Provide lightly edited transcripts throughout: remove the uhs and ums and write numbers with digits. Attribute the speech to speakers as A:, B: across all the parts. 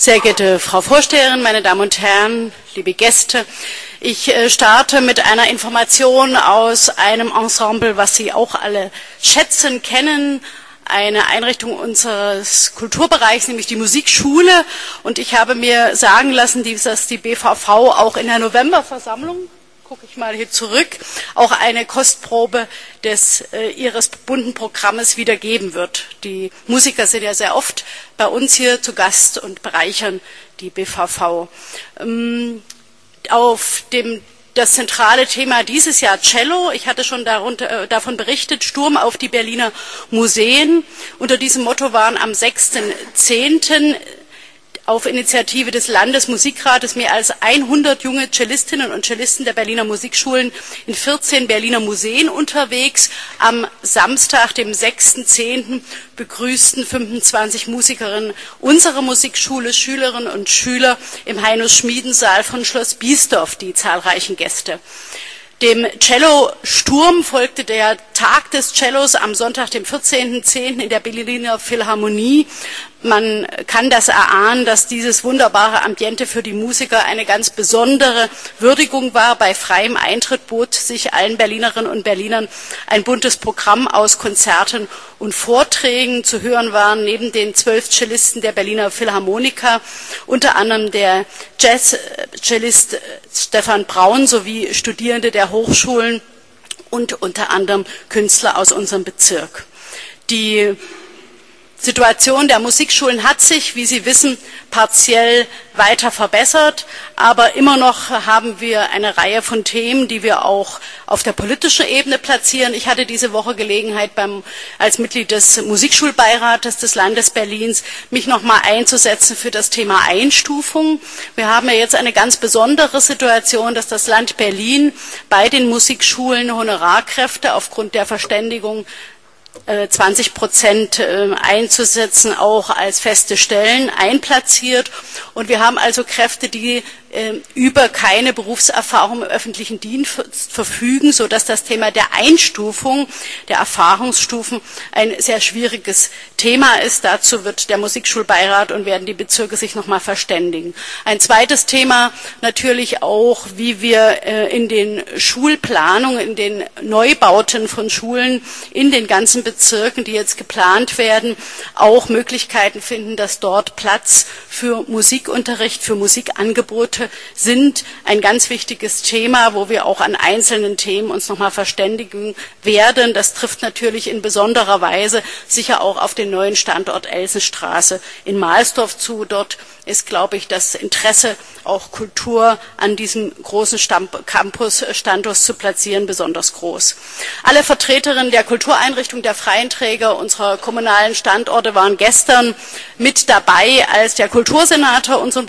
A: Sehr geehrte Frau Vorsteherin, meine Damen und Herren, liebe Gäste, ich starte mit einer Information aus einem Ensemble, was Sie auch alle schätzen, kennen, eine Einrichtung unseres Kulturbereichs, nämlich die Musikschule. Und ich habe mir sagen lassen, dass die BVV auch in der Novemberversammlung, gucke ich mal hier zurück, auch eine Kostprobe ihres bunten Programmes wiedergeben wird. Die Musiker sind ja sehr oft bei uns hier zu Gast und bereichern die BVV. Das zentrale Thema dieses Jahr Cello. Ich hatte schon davon berichtet, Sturm auf die Berliner Museen. Unter diesem Motto waren am 6.10. auf Initiative des Landesmusikrates mehr als 100 junge Cellistinnen und Cellisten der Berliner Musikschulen in 14 Berliner Museen unterwegs. Am Samstag, dem 6.10., begrüßten 25 Musikerinnen unserer Musikschule, Schülerinnen und Schüler im Heinrich-Schmieden-Saal von Schloss Biesdorf die zahlreichen Gäste. Dem Cello-Sturm folgte der Tag des Cellos am Sonntag, dem 14.10. in der Berliner Philharmonie. Man kann das erahnen, dass dieses wunderbare Ambiente für die Musiker eine ganz besondere Würdigung war. Bei freiem Eintritt bot sich allen Berlinerinnen und Berlinern ein buntes Programm aus Konzerten und Vorträgen. Zu hören waren neben den 12 Cellisten der Berliner Philharmoniker unter anderem der Jazz-Cellist Stefan Braun sowie Studierende der Hochschulen und unter anderem Künstler aus unserem Bezirk. Die Situation der Musikschulen hat sich, wie Sie wissen, partiell weiter verbessert, aber immer noch haben wir eine Reihe von Themen, die wir auch auf der politischen Ebene platzieren. Ich hatte diese Woche Gelegenheit, als Mitglied des Musikschulbeirates des Landes Berlins, mich nochmal einzusetzen für das Thema Einstufung. Wir haben ja jetzt eine ganz besondere Situation, dass das Land Berlin bei den Musikschulen Honorarkräfte aufgrund der Verständigung 20% einzusetzen, auch als feste Stellen einplatziert. Und wir haben also Kräfte, die über keine Berufserfahrung im öffentlichen Dienst verfügen, sodass das Thema der Einstufung, der Erfahrungsstufen ein sehr schwieriges Thema ist. Dazu wird der Musikschulbeirat und werden die Bezirke sich nochmal verständigen. Ein zweites Thema natürlich auch, wie wir in den Schulplanungen, in den Neubauten von Schulen in den ganzen Bezirken, die jetzt geplant werden, auch Möglichkeiten finden, dass dort Platz für Musikunterricht, für Musikangebote sind. Ein ganz wichtiges Thema, wo wir auch an einzelnen Themen uns nochmal verständigen werden. Das trifft natürlich in besonderer Weise sicher auch auf den neuen Standort Elsenstraße in Mahlsdorf zu. Dort ist, glaube ich, das Interesse, auch Kultur an diesem großen Campus-Standort zu platzieren, besonders groß. Alle Vertreterinnen der Kultureinrichtungen, der freien Träger unserer kommunalen Standorte waren gestern mit dabei, als der Kultursenator unseren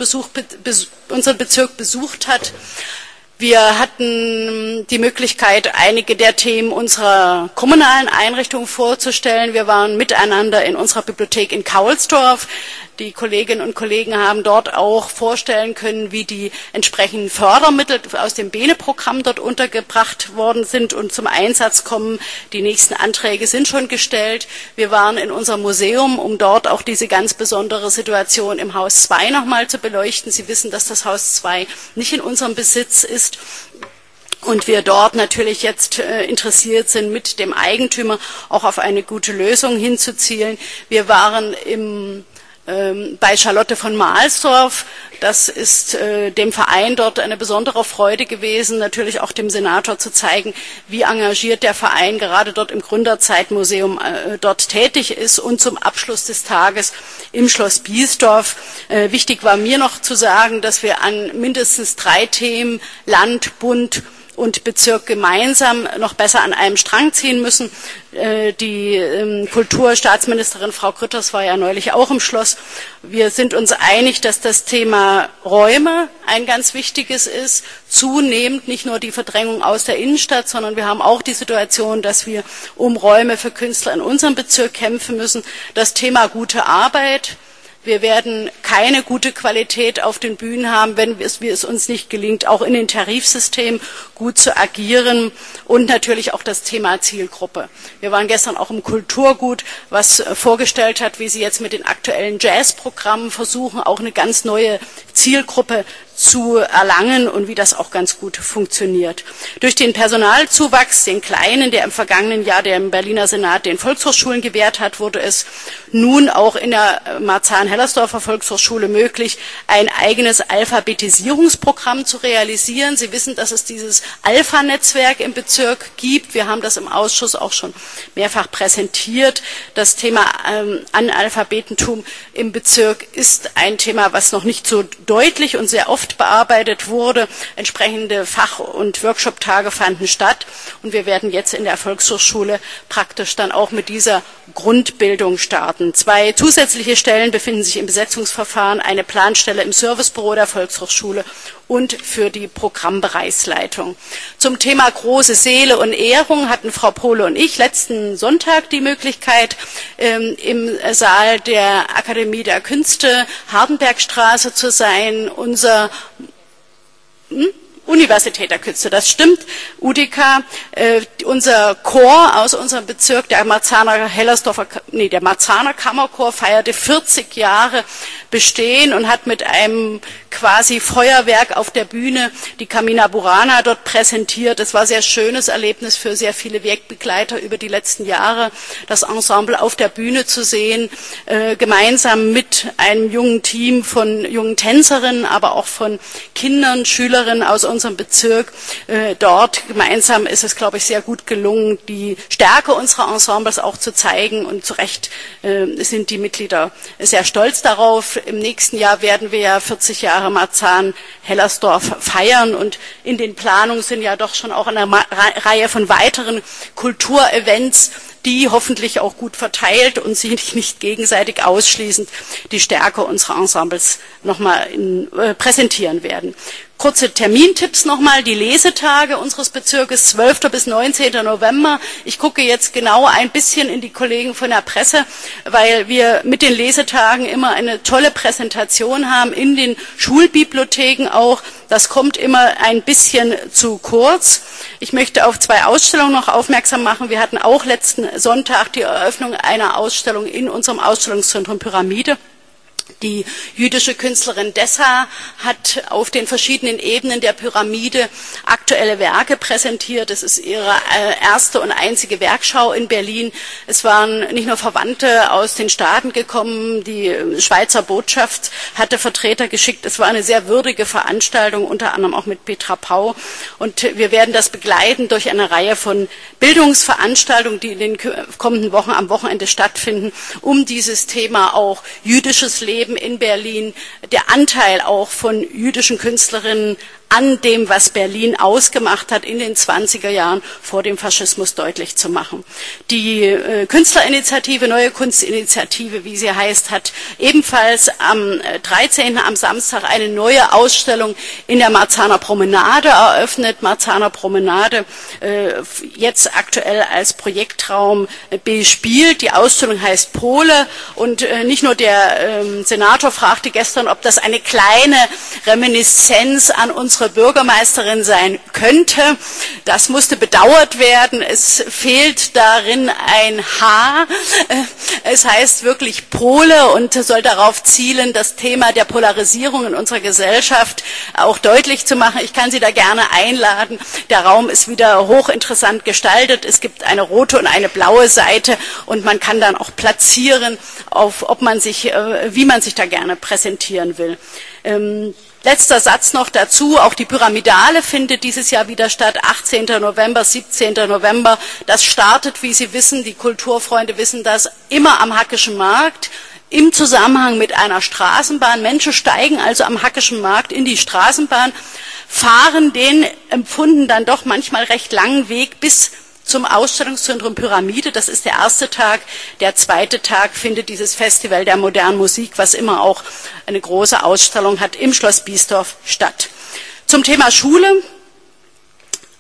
A: Bezirk besucht hat. Wir hatten die Möglichkeit, einige der Themen unserer kommunalen Einrichtungen vorzustellen. Wir waren miteinander in unserer Bibliothek in Kaulsdorf. Die Kolleginnen und Kollegen haben dort auch vorstellen können, wie die entsprechenden Fördermittel aus dem BENE-Programm dort untergebracht worden sind und zum Einsatz kommen. Die nächsten Anträge sind schon gestellt. Wir waren in unserem Museum, um dort auch diese ganz besondere Situation im Haus 2 nochmal zu beleuchten. Sie wissen, dass das Haus 2 nicht in unserem Besitz ist. Und wir dort natürlich jetzt interessiert sind, mit dem Eigentümer auch auf eine gute Lösung hinzuzielen. Wir waren bei Charlotte von Mahlsdorf. Das ist dem Verein dort eine besondere Freude gewesen, natürlich auch dem Senator zu zeigen, wie engagiert der Verein gerade dort im Gründerzeitmuseum dort tätig ist. Und zum Abschluss des Tages im Schloss Biesdorf. Wichtig war mir noch zu sagen, dass wir an mindestens 3 Themen Land, Bund und Bezirk gemeinsam noch besser an einem Strang ziehen müssen. Die Kulturstaatsministerin Frau Grütters war ja neulich auch im Schloss. Wir sind uns einig, dass das Thema Räume ein ganz wichtiges ist. Zunehmend nicht nur die Verdrängung aus der Innenstadt, sondern wir haben auch die Situation, dass wir um Räume für Künstler in unserem Bezirk kämpfen müssen. Das Thema gute Arbeit, Wir werden keine gute Qualität auf den Bühnen haben, wenn es uns nicht gelingt, auch in den Tarifsystemen gut zu agieren und natürlich auch das Thema Zielgruppe. Wir waren gestern auch im Kulturgut, was vorgestellt hat, wie sie jetzt mit den aktuellen Jazzprogrammen versuchen, auch eine ganz neue Zielgruppe zu erlangen und wie das auch ganz gut funktioniert. Durch den Personalzuwachs, den kleinen, der im vergangenen Jahr dem Berliner Senat den Volkshochschulen gewährt hat, wurde es nun auch in der Marzahn-Hellersdorfer Volkshochschule möglich, ein eigenes Alphabetisierungsprogramm zu realisieren. Sie wissen, dass es dieses Alpha-Netzwerk im Bezirk gibt. Wir haben das im Ausschuss auch schon mehrfach präsentiert. Das Thema Analphabetentum im Bezirk ist ein Thema, was noch nicht so deutlich und sehr oft bearbeitet wurde. Entsprechende Fach- und Workshop-Tage fanden statt und wir werden jetzt in der Volkshochschule praktisch dann auch mit dieser Grundbildung starten. 2 zusätzliche Stellen befinden sich im Besetzungsverfahren, eine Planstelle im Servicebüro der Volkshochschule und für die Programmbereichsleitung. Zum Thema große Seele und Ehrung hatten Frau Pohle und ich letzten Sonntag die Möglichkeit, im Saal der Akademie der Künste Hardenbergstraße zu sein. Unser Universität der Künste, das stimmt, UDK, unser Chor aus unserem Bezirk, der Marzahner Kammerchor feierte 40 Jahre Bestehen und hat mit einem quasi Feuerwerk auf der Bühne die Carmina Burana dort präsentiert. Es war ein sehr schönes Erlebnis für sehr viele Wegbegleiter über die letzten Jahre, das Ensemble auf der Bühne zu sehen, gemeinsam mit einem jungen Team von jungen Tänzerinnen, aber auch von Kindern, Schülerinnen aus unserem Bezirk. Dort gemeinsam ist es, glaube ich, sehr gut gelungen, die Stärke unserer Ensembles auch zu zeigen und zu Recht sind die Mitglieder sehr stolz darauf. Im nächsten Jahr werden wir ja 40 Jahre Marzahn-Hellersdorf feiern und in den Planungen sind ja doch schon auch eine Reihe von weiteren Kulturevents, die hoffentlich auch gut verteilt und sich nicht gegenseitig ausschließend die Stärke unserer Ensembles nochmal präsentieren werden. Kurze Termintipps nochmal, die Lesetage unseres Bezirkes 12. bis 19. November. Ich gucke jetzt genau ein bisschen in die Kollegen von der Presse, weil wir mit den Lesetagen immer eine tolle Präsentation haben, in den Schulbibliotheken auch. Das kommt immer ein bisschen zu kurz. Ich möchte auf 2 Ausstellungen noch aufmerksam machen. Wir hatten auch letzten Sonntag die Eröffnung einer Ausstellung in unserem Ausstellungszentrum Pyramide. Die jüdische Künstlerin Dessa hat auf den verschiedenen Ebenen der Pyramide aktuelle Werke präsentiert. Es ist ihre erste und einzige Werkschau in Berlin. Es waren nicht nur Verwandte aus den Staaten gekommen, die Schweizer Botschaft hatte Vertreter geschickt. Es war eine sehr würdige Veranstaltung, unter anderem auch mit Petra Pau. Und wir werden das begleiten durch eine Reihe von Bildungsveranstaltungen, die in den kommenden Wochen am Wochenende stattfinden, um dieses Thema auch jüdisches Leben in Berlin, der Anteil auch von jüdischen Künstlerinnen an dem, was Berlin ausgemacht hat in den 20er Jahren vor dem Faschismus deutlich zu machen. Die Künstlerinitiative, Neue Kunstinitiative, wie sie heißt, hat ebenfalls am 13. am Samstag eine neue Ausstellung in der Marzahner Promenade eröffnet. Marzahner Promenade jetzt aktuell als Projektraum bespielt. Die Ausstellung heißt Pole und nicht nur der Senator fragte gestern, ob das eine kleine Reminiszenz an unsere Bürgermeisterin sein könnte. Das musste bedauert werden. Es fehlt darin ein H. Es heißt wirklich Pole und soll darauf zielen, das Thema der Polarisierung in unserer Gesellschaft auch deutlich zu machen. Ich kann Sie da gerne einladen. Der Raum ist wieder hochinteressant gestaltet. Es gibt eine rote und eine blaue Seite und man kann dann auch platzieren, wie man sich da gerne präsentieren will. Letzter Satz noch dazu, auch die Pyramidale findet dieses Jahr wieder statt, 18. November, 17. November. Das startet, wie Sie wissen, die Kulturfreunde wissen das, immer am Hackischen Markt, im Zusammenhang mit einer Straßenbahn. Menschen steigen also am Hackischen Markt in die Straßenbahn, fahren den empfunden dann doch manchmal recht langen Weg bis zum Ausstellungszentrum Pyramide. Das ist der erste Tag. Der zweite Tag findet dieses Festival der modernen Musik, was immer auch eine große Ausstellung hat, im Schloss Biesdorf statt. Zum Thema Schule.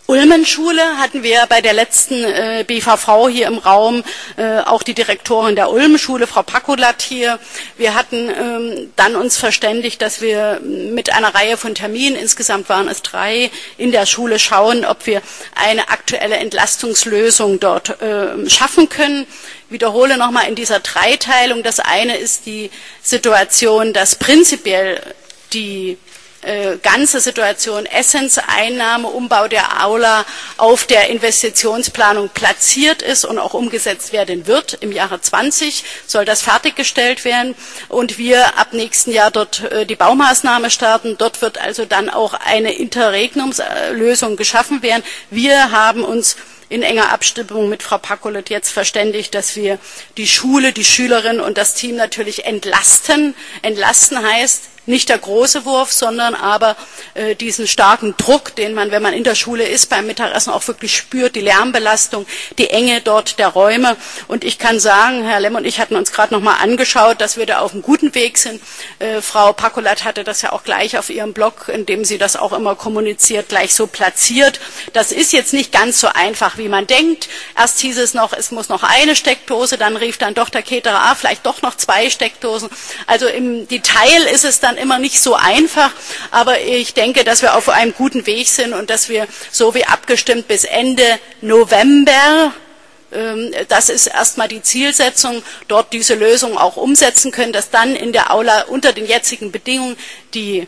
A: Ulmenschule hatten wir bei der letzten BVV hier im Raum, auch die Direktorin der Ulmenschule, Frau Pakulat, hier. Wir hatten dann uns verständigt, dass wir mit einer Reihe von Terminen, insgesamt waren es 3, in der Schule schauen, ob wir eine aktuelle Entlastungslösung dort schaffen können. Ich wiederhole nochmal in dieser Dreiteilung. Das eine ist die Situation, dass prinzipiell die ganze Situation Essenseinnahme, Umbau der Aula auf der Investitionsplanung platziert ist und auch umgesetzt werden wird. Im Jahre 20 soll das fertiggestellt werden und wir ab nächsten Jahr dort die Baumaßnahme starten. Dort wird also dann auch eine Interregnumslösung geschaffen werden. Wir haben uns in enger Abstimmung mit Frau Pakulat jetzt verständigt, dass wir die Schule, die Schülerinnen und das Team natürlich entlasten. Entlasten heißt, nicht der große Wurf, sondern aber diesen starken Druck, den man, wenn man in der Schule ist, beim Mittagessen auch wirklich spürt, die Lärmbelastung, die Enge dort der Räume. Und ich kann sagen, Herr Lemm und ich hatten uns gerade noch mal angeschaut, dass wir da auf einem guten Weg sind. Frau Pakulat hatte das ja auch gleich auf ihrem Blog, in dem sie das auch immer kommuniziert, gleich so platziert. Das ist jetzt nicht ganz so einfach, wie man denkt. Erst hieß es noch, es muss noch eine Steckdose, dann rief dann doch der Caterer, vielleicht doch noch 2 Steckdosen. Also im Detail ist es dann immer nicht so einfach, aber ich denke, dass wir auf einem guten Weg sind und dass wir so wie abgestimmt bis Ende November, das ist erstmal die Zielsetzung, dort diese Lösung auch umsetzen können, dass dann in der Aula unter den jetzigen Bedingungen die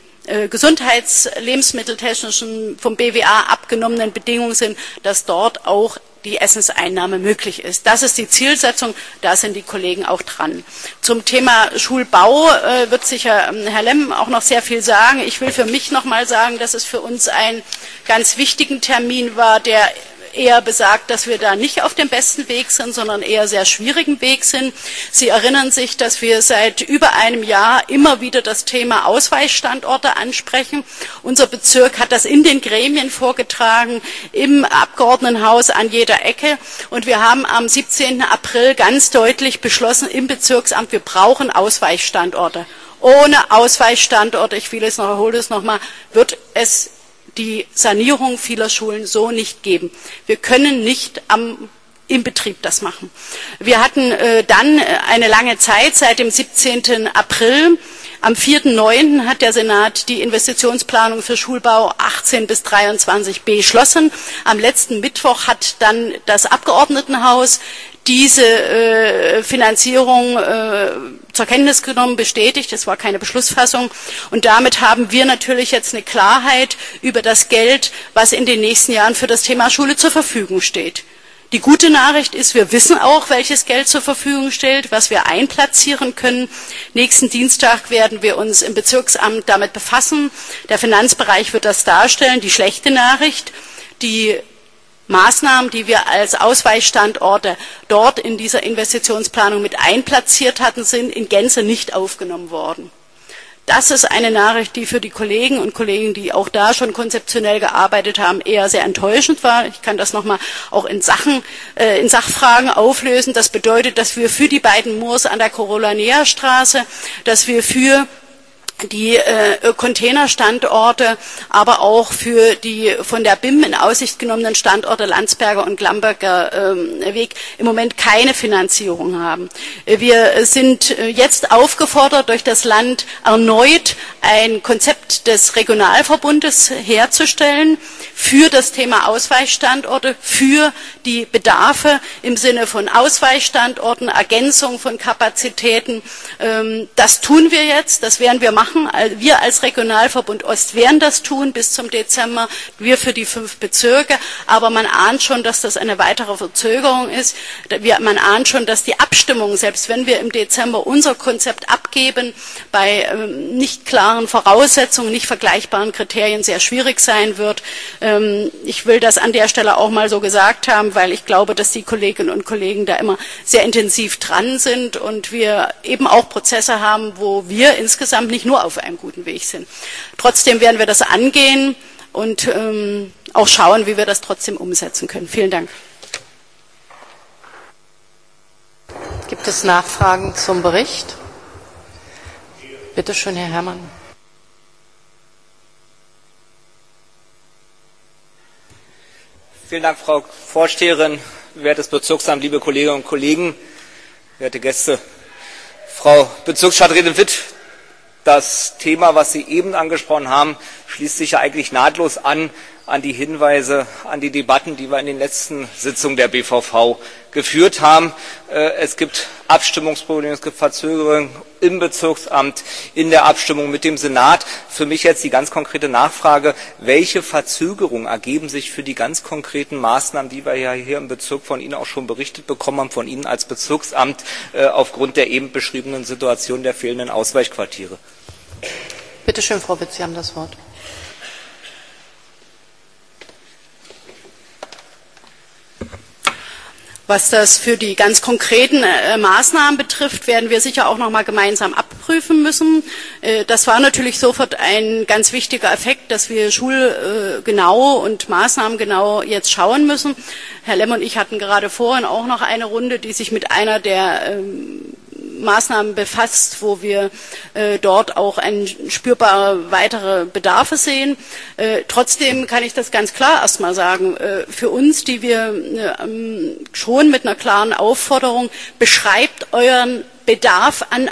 A: gesundheits-lebensmitteltechnischen vom BWA abgenommenen Bedingungen sind, dass dort auch die Essenseinnahme möglich ist. Das ist die Zielsetzung, da sind die Kollegen auch dran. Zum Thema Schulbau wird sicher Herr Lemm auch noch sehr viel sagen. Ich will für mich noch mal sagen, dass es für uns ein ganz wichtigen Termin war, der eher besagt, dass wir da nicht auf dem besten Weg sind, sondern eher sehr schwierigen Weg sind. Sie erinnern sich, dass wir seit über einem Jahr immer wieder das Thema Ausweichstandorte ansprechen. Unser Bezirk hat das in den Gremien vorgetragen, im Abgeordnetenhaus an jeder Ecke. Und wir haben am 17. April ganz deutlich beschlossen im Bezirksamt, wir brauchen Ausweichstandorte. Ohne Ausweichstandorte, ich wiederhole es nochmal, wird es die Sanierung vieler Schulen so nicht geben. Wir können nicht im Betrieb das machen. Wir hatten dann eine lange Zeit, seit dem 17. April. Am 4.9. hat der Senat die Investitionsplanung für Schulbau 18 bis 23 beschlossen. Am letzten Mittwoch hat dann das Abgeordnetenhaus diese Finanzierung zur Kenntnis genommen, bestätigt. Es war keine Beschlussfassung. Und damit haben wir natürlich jetzt eine Klarheit über das Geld, was in den nächsten Jahren für das Thema Schule zur Verfügung steht. Die gute Nachricht ist, wir wissen auch, welches Geld zur Verfügung steht, was wir einplatzieren können. Nächsten Dienstag werden wir uns im Bezirksamt damit befassen. Der Finanzbereich wird das darstellen. Die schlechte Nachricht, die Maßnahmen, die wir als Ausweichstandorte dort in dieser Investitionsplanung mit einplatziert hatten, sind in Gänze nicht aufgenommen worden. Das ist eine Nachricht, die für die Kollegen und Kollegen, die auch da schon konzeptionell gearbeitet haben, eher sehr enttäuschend war. Ich kann das nochmal auch in Sachfragen auflösen. Das bedeutet, dass wir für die beiden Moors an der Corolla-Näher-Straße, dass wir für die Containerstandorte, aber auch für die von der BIM in Aussicht genommenen Standorte Landsberger und Glamberger Weg im Moment keine Finanzierung haben. Wir sind jetzt aufgefordert, durch das Land erneut ein Konzept des Regionalverbundes herzustellen für das Thema Ausweichstandorte, für die Bedarfe im Sinne von Ausweichstandorten, Ergänzung von Kapazitäten. Das tun wir jetzt, das werden wir machen. Wir als Regionalverbund Ost werden das tun bis zum Dezember, wir für die 5 Bezirke, aber man ahnt schon, dass das eine weitere Verzögerung ist. Man ahnt schon, dass die Abstimmung, selbst wenn wir im Dezember unser Konzept abgeben, bei nicht klaren Voraussetzungen, nicht vergleichbaren Kriterien sehr schwierig sein wird. Ich will das an der Stelle auch mal so gesagt haben, weil ich glaube, dass die Kolleginnen und Kollegen da immer sehr intensiv dran sind und wir eben auch Prozesse haben, wo wir insgesamt nicht nur auf einem guten Weg sind. Trotzdem werden wir das angehen und auch schauen, wie wir das trotzdem umsetzen können. Vielen Dank.
B: Gibt es Nachfragen zum Bericht? Bitte schön, Herr Herrmann.
C: Vielen Dank, Frau Vorsteherin, wertes Bezirksamt, liebe Kolleginnen und Kollegen, werte Gäste. Frau Bezirksstadträtin Witt, das Thema, was Sie eben angesprochen haben, schließt sich ja eigentlich nahtlos an die Hinweise, an die Debatten, die wir in den letzten Sitzungen der BVV geführt haben. Es gibt Abstimmungsprobleme, es gibt Verzögerungen im Bezirksamt, in der Abstimmung mit dem Senat. Für mich jetzt die ganz konkrete Nachfrage, welche Verzögerungen ergeben sich für die ganz konkreten Maßnahmen, die wir ja hier im Bezirk von Ihnen auch schon berichtet bekommen haben, von Ihnen als Bezirksamt, aufgrund der eben beschriebenen Situation der fehlenden Ausweichquartiere?
B: Bitte schön, Frau Witt, Sie haben das Wort.
A: Was das für die ganz konkreten Maßnahmen betrifft, werden wir sicher auch noch mal gemeinsam abprüfen müssen. Das war natürlich sofort ein ganz wichtiger Effekt, dass wir schulgenau und maßnahmengenau jetzt schauen müssen. Herr Lemm und ich hatten gerade vorhin auch noch eine Runde, die sich mit einer der Maßnahmen befasst, wo wir dort auch spürbare weitere Bedarfe sehen. Trotzdem kann ich das ganz klar erstmal sagen, für uns, die wir schon mit einer klaren Aufforderung, beschreibt euren Bedarf an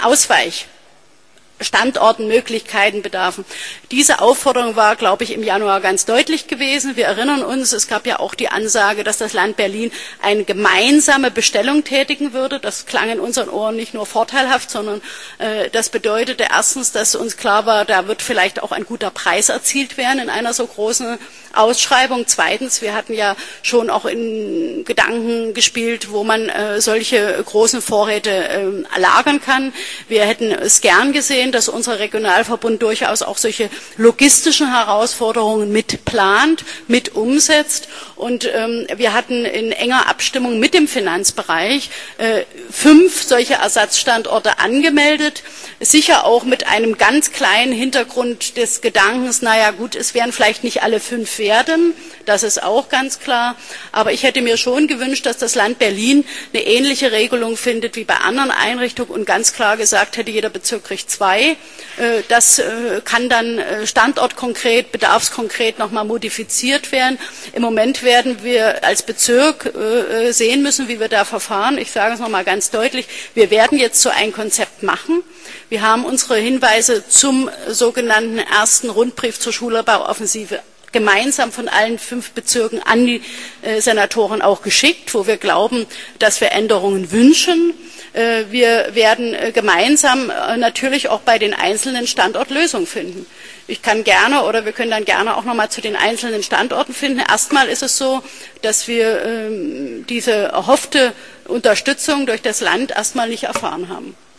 A: Ausweichstandorten, Möglichkeiten, Bedarfen. Diese Aufforderung war, glaube ich, im Januar ganz deutlich gewesen. Wir erinnern uns, es gab ja auch die Ansage, dass das Land Berlin eine gemeinsame Bestellung tätigen würde. Das klang in unseren Ohren nicht nur vorteilhaft, sondern das bedeutete erstens, dass uns klar war, da wird vielleicht auch ein guter Preis erzielt werden in einer so großen Ausschreibung. Zweitens, wir hatten ja schon auch in Gedanken gespielt, wo man solche großen Vorräte lagern kann. Wir hätten es gern gesehen, dass unser Regionalverbund durchaus auch solche logistischen Herausforderungen mitplant, mit umsetzt. Und wir hatten in enger Abstimmung mit dem Finanzbereich 5 solche Ersatzstandorte angemeldet, sicher auch mit einem ganz kleinen Hintergrund des Gedankens, naja gut, es werden vielleicht nicht alle 5 werden, das ist auch ganz klar, aber ich hätte mir schon gewünscht, dass das Land Berlin eine ähnliche Regelung findet wie bei anderen Einrichtungen und ganz klar gesagt hätte, jeder Bezirk kriegt 2. Das kann dann standortkonkret, bedarfskonkret nochmal modifiziert werden. Im Moment werden wir als Bezirk sehen müssen, wie wir da verfahren. Ich sage es nochmal ganz deutlich, wir werden jetzt so ein Konzept machen. Wir haben unsere Hinweise zum sogenannten ersten Rundbrief zur Schulabbauoffensive gemeinsam von allen 5 Bezirken an die Senatoren auch geschickt, wo wir glauben, dass wir Änderungen wünschen. Wir werden gemeinsam natürlich auch bei den einzelnen Standortlösungen finden. Ich kann gerne oder wir können dann gerne auch noch mal zu den einzelnen Standorten finden. Erstmal ist es so, dass wir diese erhoffte Unterstützung durch das Land erstmal nicht erfahren haben.